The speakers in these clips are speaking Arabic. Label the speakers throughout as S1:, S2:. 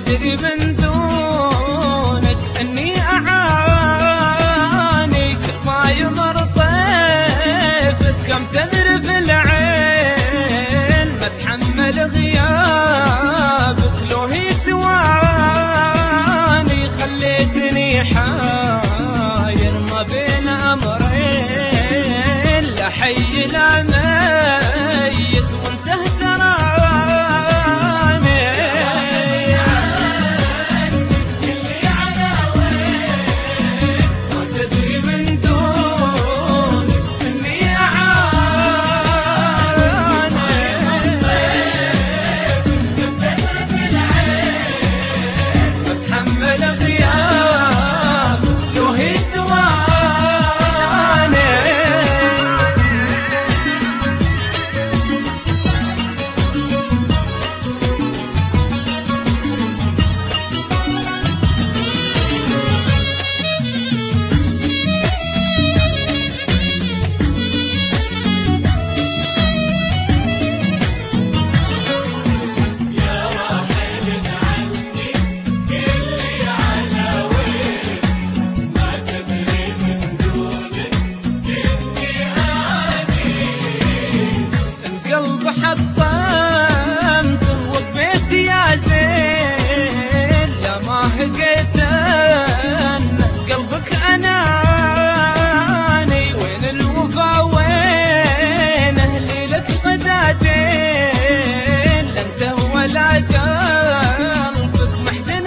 S1: تدري من دونك اني اعاني، كل ما يمر طيفك كم تذرف العين، ما اتحمل غيابك لو هي ثواني، خليتني حاير ما بين امرين، لا حي لا ميت وانت اهتراني. اللي على وين ما تدري من دونك اني اعاني، بتحمل غياب لو هي ثواني. حطمته وقفت يا زين، لا ما هقيت قلبك اناني، وين الوفا وين اهلي لك غداتين، لا انت ولا قلبك محزن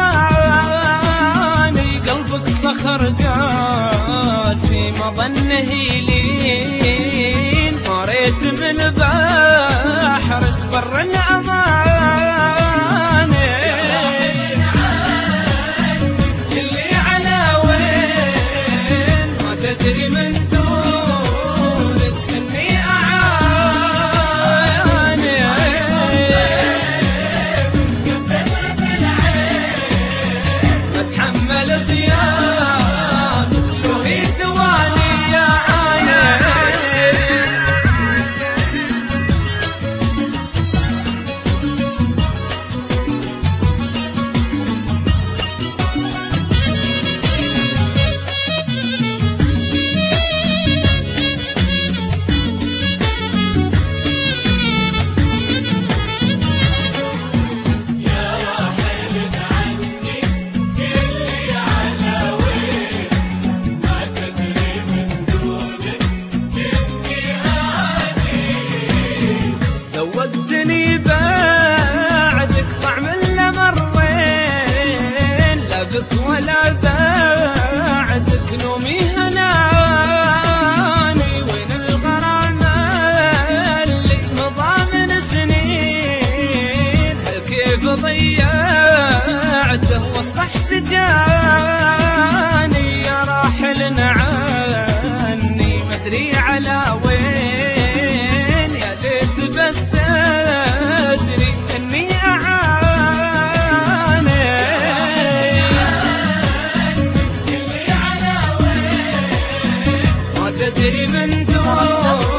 S1: وفاني، قلبك صخر قاسي ما ظنه يلين، مريت من بحرك بر الأمان. اللي على وين ما تدري من دونك اني اعاني، بتحمل غياب لو هي ثواني يا عاني. ذوقتني بعدك طعم الأمرين، لا بك ولا بعدك نومي هناني، وين الغرام اللي مضى من سنين، هل كيف ضيعته واصبحت جاني، يا راحل عني مدري على وين، يا ليت بس تدري اني اعاني. اللي على وين ما تدري من دون